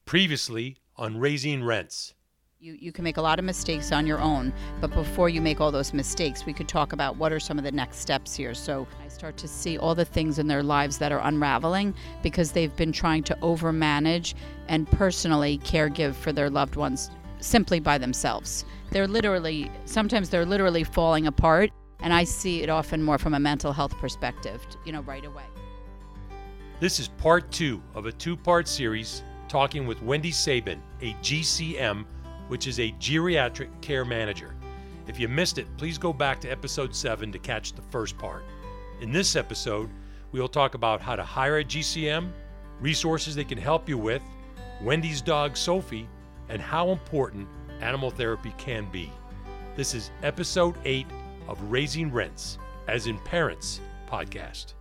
Previously on Raising Rents. You can make a lot of mistakes on your own, but before you make all those mistakes, we could talk about what are some of the next steps here. So I start to see all the things in their lives that are unraveling because they've been trying to overmanage and personally caregive for their loved ones simply by themselves. Sometimes they're literally falling apart, and I see it often more from a mental health perspective, right away. This is part 2 of a 2-part series talking with Wendy Sabin, a GCM, which is a geriatric care manager. If you missed it, please go back to episode 7 to catch the first part. In this episode, we will talk about how to hire a GCM, resources they can help you with, Wendy's dog Sophie, and how important animal therapy can be. This is episode 8 of Raising Rents, as in Parents podcast.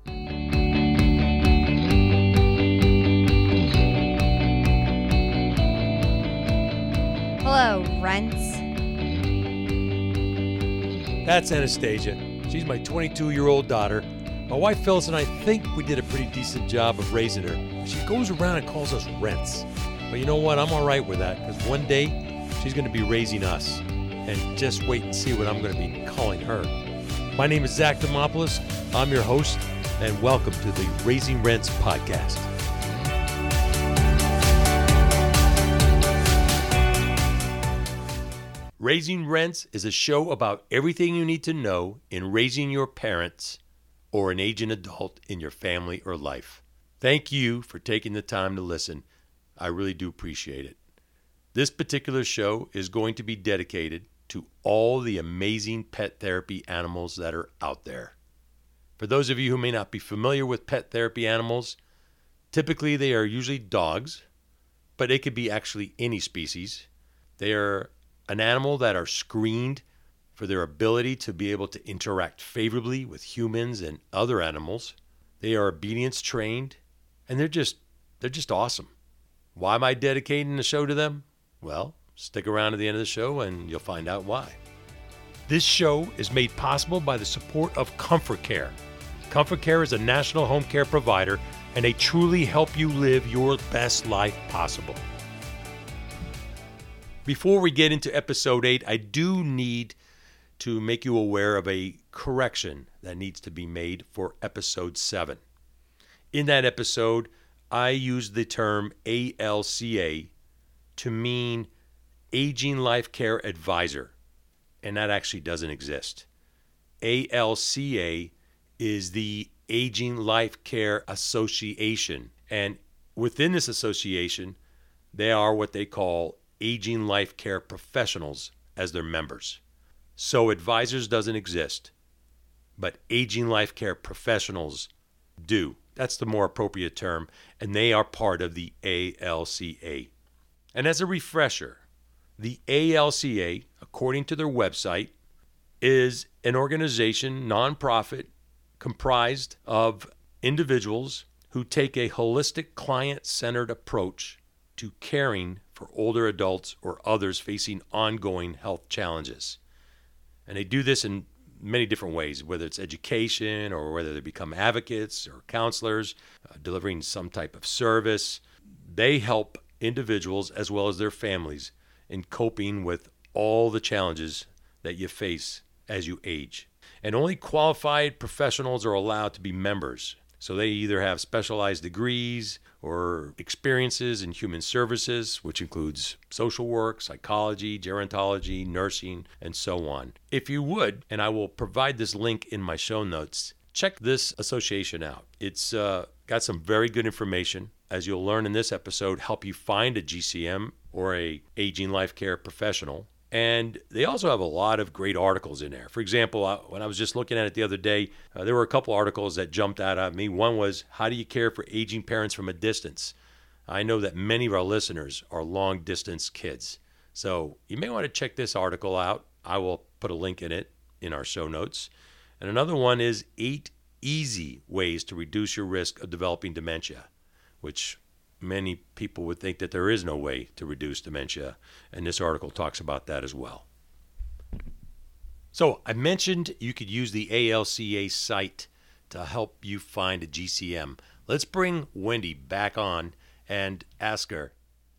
Hello, Rents. That's Anastasia. She's my 22-year-old daughter. My wife Phyllis and I think we did a pretty decent job of raising her. She goes around and calls us Rents. But you know what? I'm all right with that because one day she's going to be raising us. And just wait and see what I'm going to be calling her. My name is Zach Demopoulos. I'm your host, and welcome to the Raising Rents podcast. Raising Rents is a show about everything you need to know in raising your parents or an aging adult in your family or life. Thank you for taking the time to listen. I really do appreciate it. This particular show is going to be dedicated to all the amazing pet therapy animals that are out there. For those of you who may not be familiar with pet therapy animals, typically they are usually dogs, but it could be actually any species. They are an animal that are screened for their ability to be able to interact favorably with humans and other animals. They are obedience trained, and they're just awesome. Why am I dedicating the show to them? Well, stick around to the end of the show and you'll find out why. This show is made possible by the support of Comfort Care. Comfort Care is a national home care provider, and they truly help you live your best life possible. Before we get into episode 8, I do need to make you aware of a correction that needs to be made for episode 7. In that episode, I used the term ALCA to mean Aging Life Care Advisor, and that actually doesn't exist. ALCA is the Aging Life Care Association, and within this association, they are what they call Aging Life Care Professionals as their members. So advisors doesn't exist, but Aging Life Care Professionals do. That's the more appropriate term, and they are part of the ALCA. And as a refresher, the ALCA, according to their website, is an organization, nonprofit, comprised of individuals who take a holistic, client-centered approach to caring for older adults or others facing ongoing health challenges. And they do this in many different ways, whether it's education or whether they become advocates or counselors, delivering some type of service. They help individuals as well as their families in coping with all the challenges that you face as you age. And only qualified professionals are allowed to be members. So they either have specialized degrees or experiences in human services, which includes social work, psychology, gerontology, nursing, and so on. If you would, and I will provide this link in my show notes, check this association out. It's got some very good information, as you'll learn in this episode, help you find a GCM or a aging life care professional. And they also have a lot of great articles in there. For example, when I was just looking at it the other day, there were a couple articles that jumped out at me. One was, how do you care for aging parents from a distance? I know that many of our listeners are long-distance kids. So you may want to check this article out. I will put a link in it in our show notes. And another one is 8 easy ways to reduce your risk of developing dementia, which many people would think that there is no way to reduce dementia, and this article talks about that as well. So I mentioned you could use the ALCA site to help you find a GCM. Let's bring Wendy back on and ask her,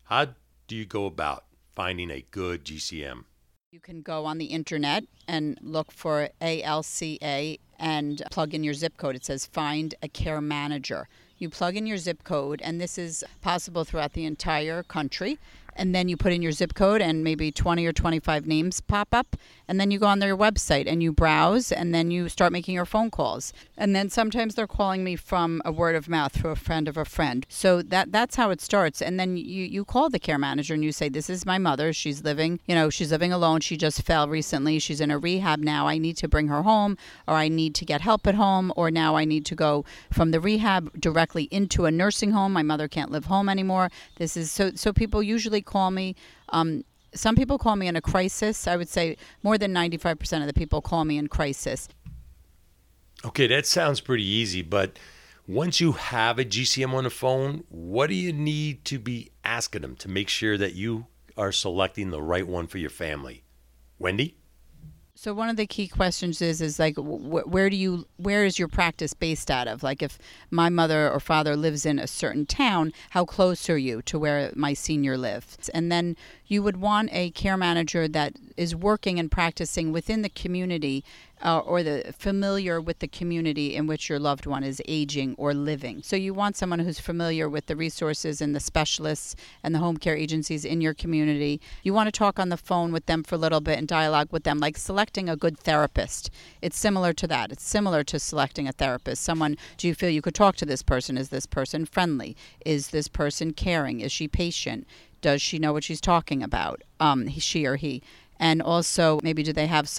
How do you go about finding a good GCM? You can go on the internet and look for ALCA and plug in your zip code. It says find a care manager. You plug in your zip code, and this is possible throughout the entire country. And then you put in your zip code and maybe 20 or 25 names pop up. And then you go on their website and you browse, and then you start making your phone calls. And then sometimes they're calling me from a word of mouth through a friend of a friend. So that's how it starts. And then you call the care manager and you say, this is my mother. She's living alone. She just fell recently. She's in a rehab now. I need to bring her home, or I need to get help at home, or now I need to go from the rehab directly into a nursing home. My mother can't live home anymore. This is so people usually call me. Some people call me in a crisis. I would say more than 95% of the people call me in crisis. Okay, that sounds pretty easy, but once you have a GCM on the phone, what do you need to be asking them to make sure that you are selecting the right one for your family? Wendy? So one of the key questions is like, where is your practice based out of? Like, if my mother or father lives in a certain town, how close are you to where my senior lives? And then you would want a care manager that is working and practicing within the community, or the familiar with the community in which your loved one is aging or living. So you want someone who's familiar with the resources and the specialists and the home care agencies in your community. You want to talk on the phone with them for a little bit and dialogue with them, like selecting a good therapist. It's similar to that. It's similar to selecting a therapist. Do you feel you could talk to this person? Is this person friendly? Is this person caring? Is she patient? Does she know what she's talking about? She or he. And also, maybe do they have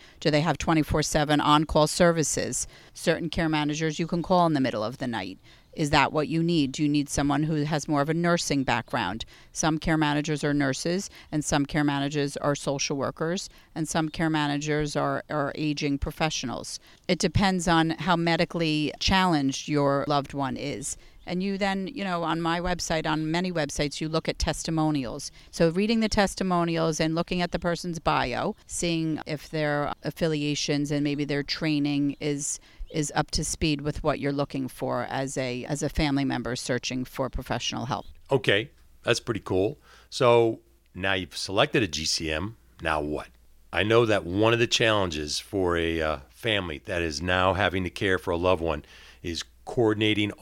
24/7 on-call services? Certain care managers you can call in the middle of the night. Is that what you need? Do you need someone who has more of a nursing background? Some care managers are nurses, and some care managers are social workers, and some care managers are aging professionals. It depends on how medically challenged your loved one is. And you then, on my website, on many websites, you look at testimonials. So reading the testimonials and looking at the person's bio, seeing if their affiliations and maybe their training is up to speed with what you're looking for as a family member searching for professional help. Okay, that's pretty cool. So now you've selected a GCM. Now what? I know that one of the challenges for a family that is now having to care for a loved one is coordinating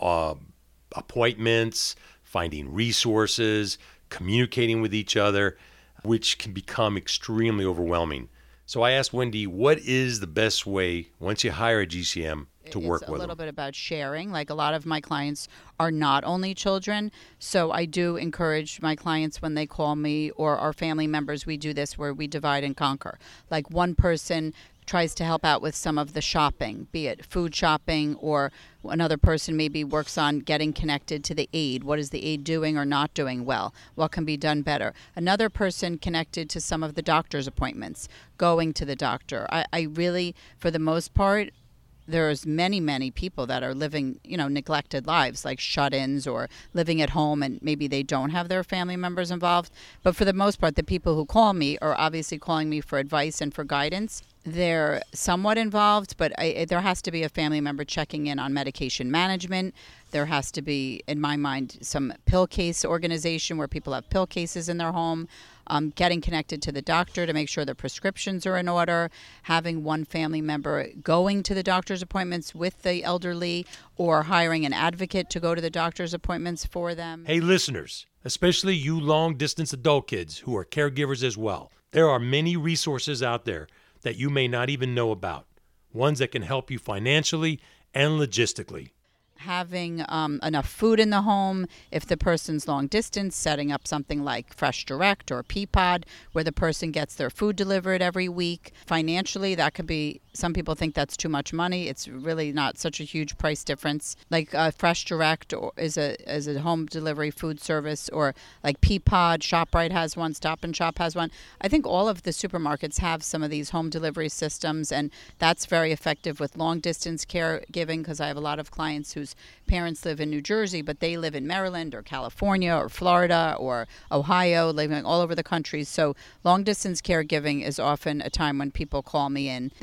appointments, finding resources, communicating with each other, which can become extremely overwhelming. So I asked Wendy, what is the best way, once you hire a GCM, to work with them? It's a little bit about sharing. Like, a lot of my clients are not only children, so I do encourage my clients when they call me, or our family members, we do this where we divide and conquer. Like, one person tries to help out with some of the shopping, be it food shopping, or another person maybe works on getting connected to the aide. What is the aide doing or not doing well? What can be done better? Another person connected to some of the doctor's appointments, going to the doctor. I really, for the most part, there's many people that are living, neglected lives, like shut-ins or living at home, and maybe they don't have their family members involved. But for the most part, the people who call me are obviously calling me for advice and for guidance. They're somewhat involved, but there has to be a family member checking in on medication management. There has to be, in my mind, some pill case organization where people have pill cases in their home. Getting connected to the doctor to make sure the prescriptions are in order, having one family member going to the doctor's appointments with the elderly, or hiring an advocate to go to the doctor's appointments for them. Hey, listeners, especially you long-distance adult kids who are caregivers as well, there are many resources out there that you may not even know about, ones that can help you financially and logistically. Having enough food in the home, if the person's long distance, setting up something like Fresh Direct or Peapod, where the person gets their food delivered every week. Financially, that could be, some people think that's too much money. It's really not such a huge price difference. Like Fresh Direct is a home delivery food service, or like Peapod, ShopRite has one, Stop and Shop has one. I think all of the supermarkets have some of these home delivery systems, and that's very effective with long distance caregiving, because I have a lot of clients whose parents live in New Jersey, but they live in Maryland or California or Florida or Ohio, living all over the country. So long distance caregiving is often a time when people call me in. Then there's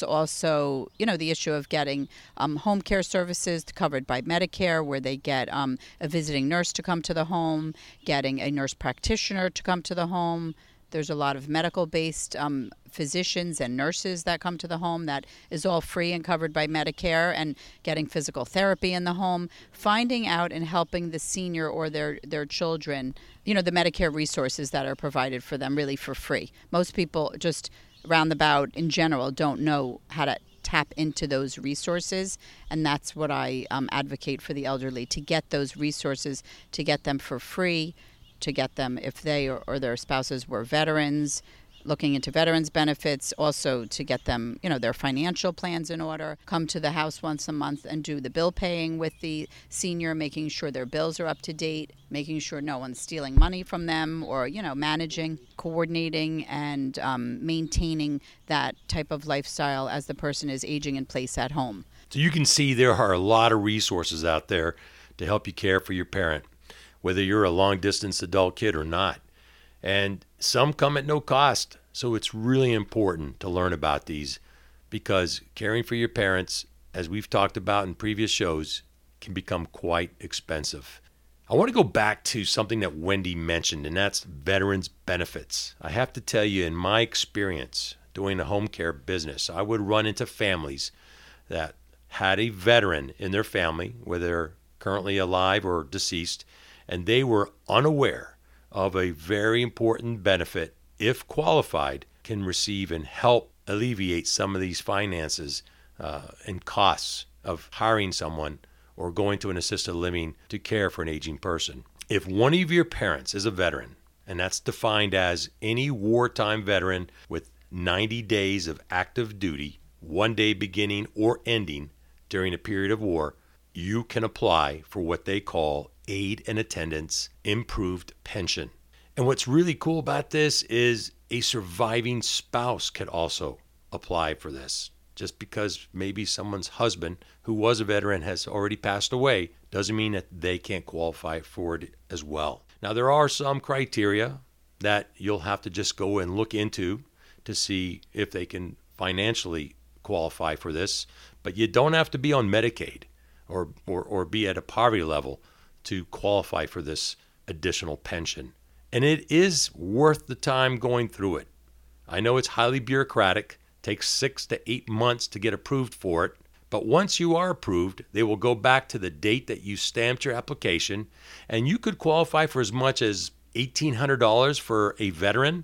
also, the issue of getting home care services covered by Medicare, where they get a visiting nurse to come to the home, getting a nurse practitioner to come to the home. There's a lot of medical-based physicians and nurses that come to the home that is all free and covered by Medicare, and getting physical therapy in the home, finding out and helping the senior or their children, the Medicare resources that are provided for them really for free. Most people just roundabout in general don't know how to tap into those resources, and that's what I advocate for the elderly, to get those resources, to get them for free, to get them if they or their spouses were veterans, looking into veterans benefits, also to get them, their financial plans in order, come to the house once a month and do the bill paying with the senior, making sure their bills are up to date, making sure no one's stealing money from them, or, managing, coordinating, and maintaining that type of lifestyle as the person is aging in place at home. So you can see there are a lot of resources out there to help you care for your parent, whether you're a long-distance adult kid or not. And some come at no cost. So it's really important to learn about these, because caring for your parents, as we've talked about in previous shows, can become quite expensive. I want to go back to something that Wendy mentioned, and that's veterans benefits. I have to tell you, in my experience doing the home care business, I would run into families that had a veteran in their family, whether they're currently alive or deceased, and they were unaware of a very important benefit, if qualified, can receive and help alleviate some of these finances and costs of hiring someone or going to an assisted living to care for an aging person. If one of your parents is a veteran, and that's defined as any wartime veteran with 90 days of active duty, 1 day beginning or ending during a period of war, you can apply for what they call aid and attendance improved pension. And what's really cool about this is a surviving spouse could also apply for this. Just because maybe someone's husband who was a veteran has already passed away doesn't mean that they can't qualify for it as well. Now, there are some criteria that you'll have to just go and look into to see if they can financially qualify for this, but you don't have to be on Medicaid or be at a poverty level to qualify for this additional pension. And it is worth the time going through it. I know it's highly bureaucratic, takes 6 to 8 months to get approved for it, but once you are approved, they will go back to the date that you stamped your application, and you could qualify for as much as $1,800 for a veteran,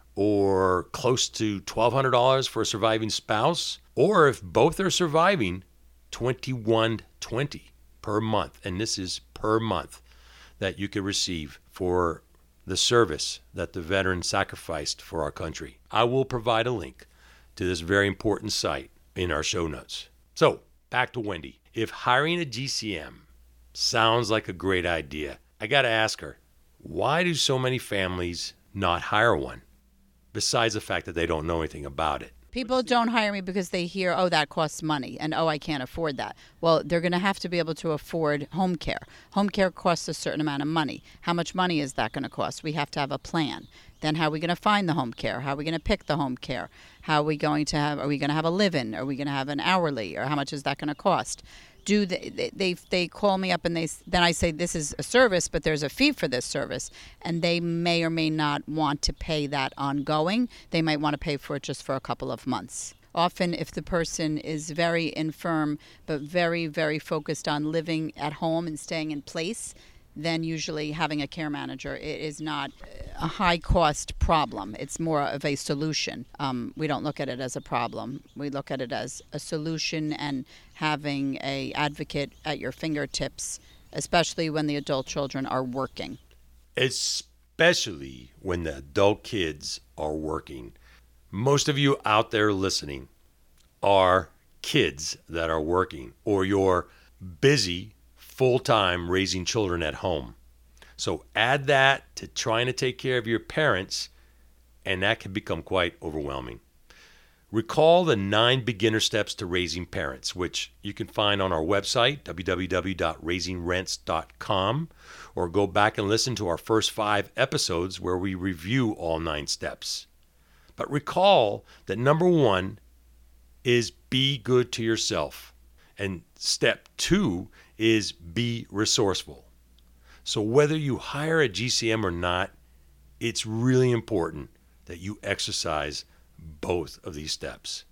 or close to $1,200 for a surviving spouse, or if both are surviving, $2,120 per month. And this is per month that you could receive for the service that the veteran sacrificed for our country. I will provide a link to this very important site in our show notes. So, back to Wendy. If hiring a GCM sounds like a great idea, I got to ask her, why do so many families not hire one, besides the fact that they don't know anything about it? People don't hire me because they hear, oh, that costs money, and oh, I can't afford that. Well, they're going to have to be able to afford home care. Home care costs a certain amount of money. How much money is that going to cost? We have to have a plan. Then how are we going to find the home care? How are we going to pick the home care? How are we going to have, are we going to have a live-in? Are we going to have an hourly? Or how much is that going to cost? They call me up and then I say, this is a service, but there's a fee for this service, and they may or may not want to pay that ongoing. They might want to pay for it just for a couple of months. Often, if the person is very infirm but very, very focused on living at home and staying in place, then usually having a care manager is not a high-cost problem. It's more of a solution. We don't look at it as a problem. We look at it as a solution, and having an advocate at your fingertips, especially when the adult children are working. Especially when the adult kids are working. Most of you out there listening are kids that are working, or you're busy full-time raising children at home. So add that to trying to take care of your parents, and that can become quite overwhelming. Recall the 9 beginner steps to raising parents, which you can find on our website, www.raisingrents.com, or go back and listen to our first 5 episodes where we review all 9 steps. But recall that number 1 is be good to yourself. And step 2 is be resourceful. So whether you hire a GCM or not, it's really important that you exercise both of these steps.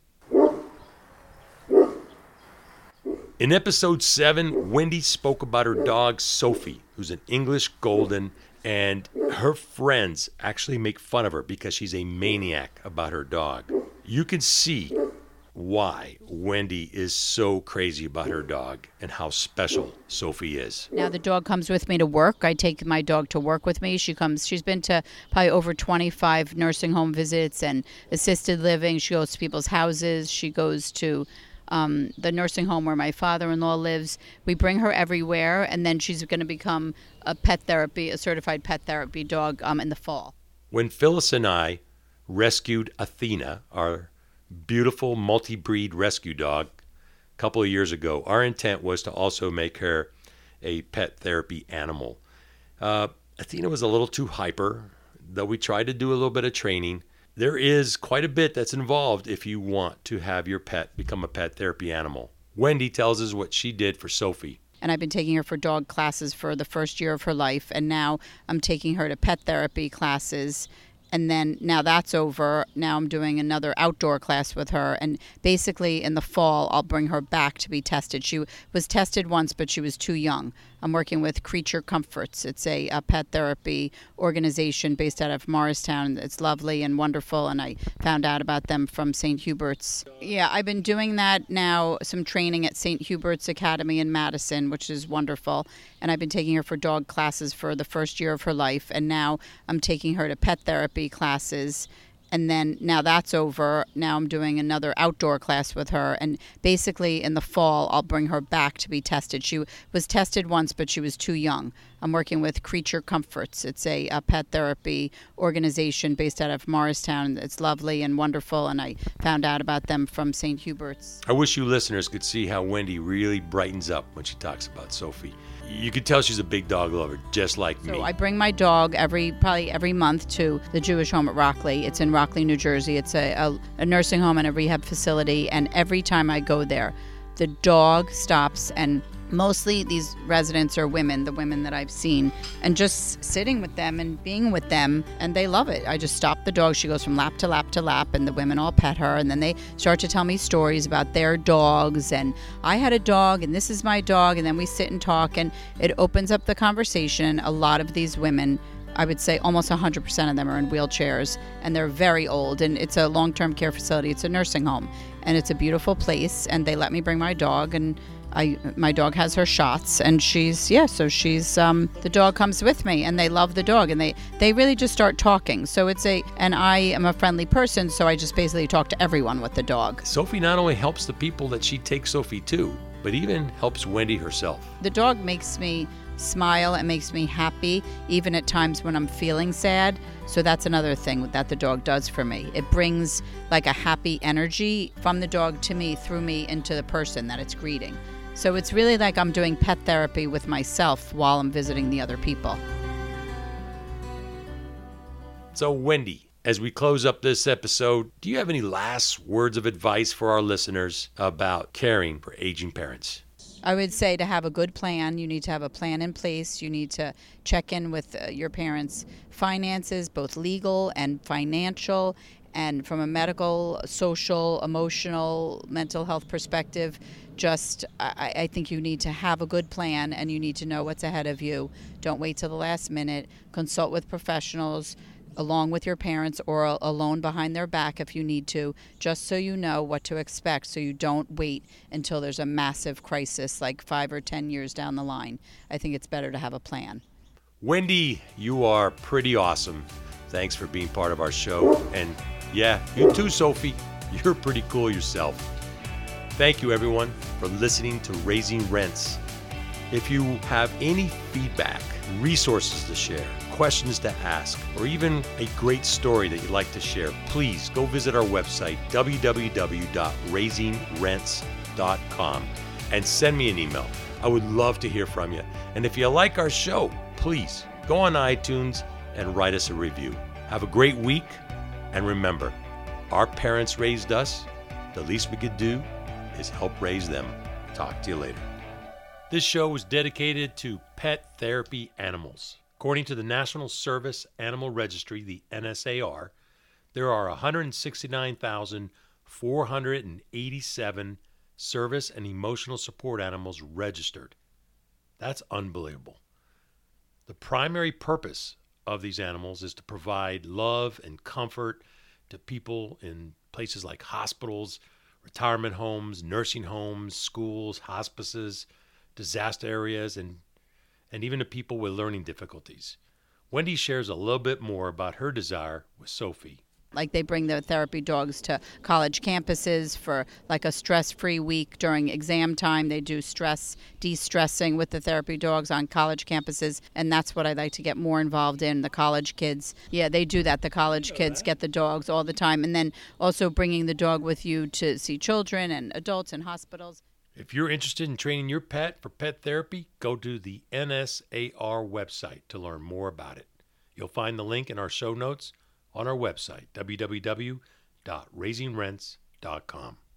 In episode 7, Wendy spoke about her dog, Sophie, who's an English Golden, and her friends actually make fun of her because she's a maniac about her dog. You can see why Wendy is so crazy about her dog and how special Sophie is. Now the dog comes with me to work. I take my dog to work with me. She's been to probably over 25 nursing home visits and assisted living. She goes to people's houses. She goes to the nursing home where my father-in-law lives. We bring her everywhere, and then she's going to become a certified pet therapy dog in the fall. When Phyllis and I rescued Athena, our beautiful multi-breed rescue dog, a couple of years ago, our intent was to also make her a pet therapy animal. Athena was a little too hyper, though we tried to do a little bit of training. There is quite a bit that's involved if you want to have your pet become a pet therapy animal. Wendy tells us what she did for Sophie. And I've been taking her for dog classes for the first year of her life, and now I'm taking her to pet therapy classes. And then now that's over. Now I'm doing another outdoor class with her. And basically in the fall, I'll bring her back to be tested. She was tested once, but she was too young. I'm working with Creature Comforts. It's a pet therapy organization based out of Morristown. It's lovely and wonderful, and I found out about them from St. Hubert's. Yeah, I've been doing that now, some training at St. Hubert's Academy in Madison, which is wonderful. And I've been taking her for dog classes for the first year of her life, and now I'm taking her to pet therapy classes. And then now that's over. Now I'm doing another outdoor class with her. And basically in the fall, I'll bring her back to be tested. She was tested once, but she was too young. I'm working with Creature Comforts. It's a pet therapy organization based out of Morristown. It's lovely and wonderful, and I found out about them from St. Hubert's. I wish you listeners could see how Wendy really brightens up when she talks about Sophie. You could tell she's a big dog lover, just like me. So I bring my dog probably every month to the Jewish home at Rockley. It's in Rockley, New Jersey. It's a nursing home and a rehab facility, and every time I go there, the dog stops, and mostly these residents are women, the women that I've seen, and just sitting with them and being with them, and they love it. I just stop the dog. She goes from lap to lap to lap, and the women all pet her, and then they start to tell me stories about their dogs, and I had a dog, and this is my dog, and then we sit and talk, and it opens up the conversation. A lot of these women, I would say almost 100% of them are in wheelchairs, and they're very old, and it's a long-term care facility. It's a nursing home, and it's a beautiful place, and they let me bring my dog, and my dog has her shots, and the dog comes with me, and they love the dog, and they really just start talking. So and I am a friendly person, so I just basically talk to everyone with the dog. Sophie not only helps the people that she takes Sophie to, but even helps Wendy herself. The dog makes me smile and makes me happy, even at times when I'm feeling sad. So that's another thing that the dog does for me. It brings like a happy energy from the dog to me, through me, into the person that it's greeting. So it's really like I'm doing pet therapy with myself while I'm visiting the other people. So Wendy, as we close up this episode, do you have any last words of advice for our listeners about caring for aging parents? I would say to have a good plan. You need to have a plan in place. You need to check in with your parents' finances, both legal and financial, and from a medical, social, emotional, mental health perspective. I think you need to have a good plan, and you need to know what's ahead of you. Don't wait till the last minute. Consult with professionals along with your parents, or alone behind their back if you need to, just so you know what to expect, so you don't wait until there's a massive crisis like 5 or 10 years down the line. I think it's better to have a plan. Wendy, you are pretty awesome. Thanks for being part of our show. And yeah, you too, Sophie. You're pretty cool yourself. Thank you, everyone, for listening to Raising Rents. If you have any feedback, resources to share, questions to ask, or even a great story that you'd like to share, please go visit our website, www.raisingrents.com, and send me an email. I would love to hear from you. And if you like our show, please go on iTunes and write us a review. Have a great week, and remember, our parents raised us, The least we could do is help raise them. Talk to you later. This show was dedicated to pet therapy animals. According to the National Service Animal Registry, the NSAR, there are 169,487 service and emotional support animals registered. That's unbelievable. The primary purpose of these animals is to provide love and comfort to people in places like hospitals, retirement homes, nursing homes, schools, hospices, disaster areas, and even to people with learning difficulties. Wendy shares a little bit more about her desire with Sophie. Like they bring the therapy dogs to college campuses for like a stress-free week during exam time. They do de-stressing with the therapy dogs on college campuses, and that's what I'd like to get more involved in, the college kids. Yeah, they do that. The college kids get the dogs all the time, and then also bringing the dog with you to see children and adults in hospitals. If you're interested in training your pet for pet therapy, go to the NSAR website to learn more about it. You'll find the link in our show notes on our website, www.raisingrents.com.